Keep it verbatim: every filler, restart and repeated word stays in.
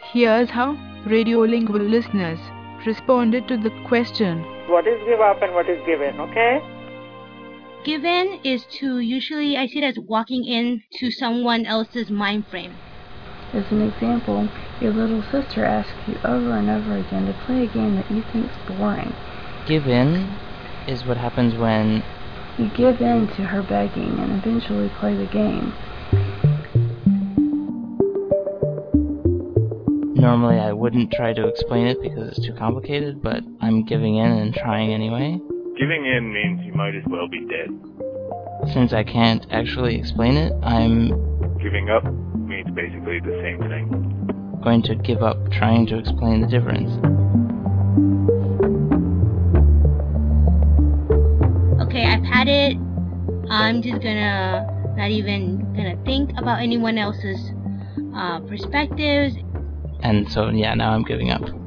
Here's how radiolingual listeners responded to the question. What is give up and what is given, okay? Given is to, usually I see it as walking into someone else's mind frame. As an example, your little sister asks you over and over again to play a game that you think's boring. Give in is what happens when you give in to her begging and eventually play the game. Normally I wouldn't try to explain it because it's too complicated, but I'm giving in and trying anyway. Giving in means you might as well be dead. Since I can't actually explain it, I'm... Giving up means basically the same thing. Going to give up trying to explain the difference. Okay, I've had it. I'm just gonna not even gonna think about anyone else's uh, perspectives. And so, yeah, now I'm giving up.